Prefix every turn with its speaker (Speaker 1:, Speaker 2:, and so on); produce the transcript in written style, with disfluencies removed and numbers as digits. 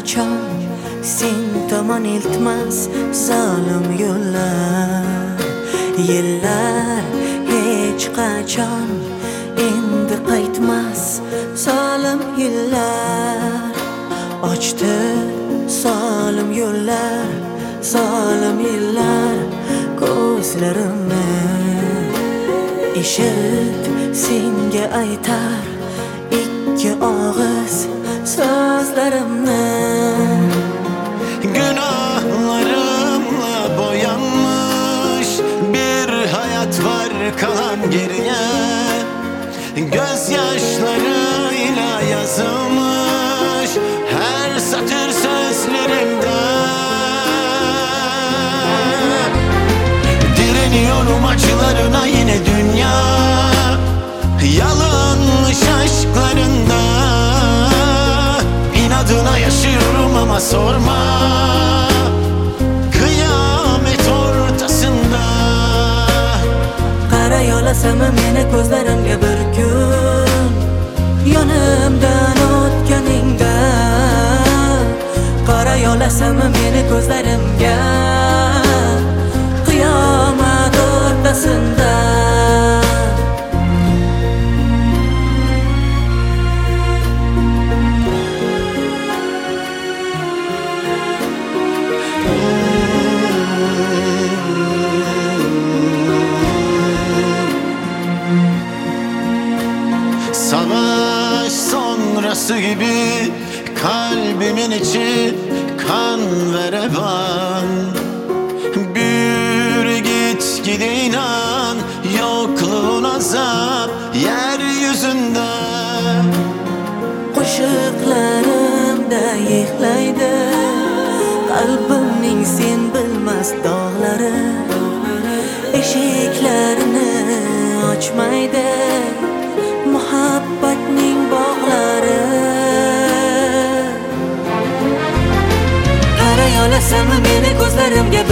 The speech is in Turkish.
Speaker 1: qachon sen tomon iltmas zolim yo'llar. Yillar hech qachon endi qaytmas solim yillar. Ochdi solim yo'llar, solim yillar ko'zlarimni. Eshit, senga aytar ikki og'iz sözlerimni.
Speaker 2: Günahlarımla boyanmış bir hayat var kalan geriye. Gözyaşlarıyla yazılmış her satır sözlerimde. Direniyorum acılarına yine dünya, yalanmış aşklarında. İnadına yaşıyorum ama sorma, kıyamet ortasında.
Speaker 1: Qara yo'lasam meni ko'zlarimga bir kun, yonimdan o'tganingda. Qara yo'lasam meni ko'zlarimga, qiyomat o'rtasında.
Speaker 2: Savaş sonrası gibi kalbimin içi kan ve revan. Büyür gitgide inan, yokluğun azap yeryüzünde.
Speaker 1: Qo'shiqlarimda yig'laydi qalbimning sen bilmas dog'lari. Eshiklarini ochmaydi muhabbatning bog'lari. Qara yo'lasam meni ko'zlarimga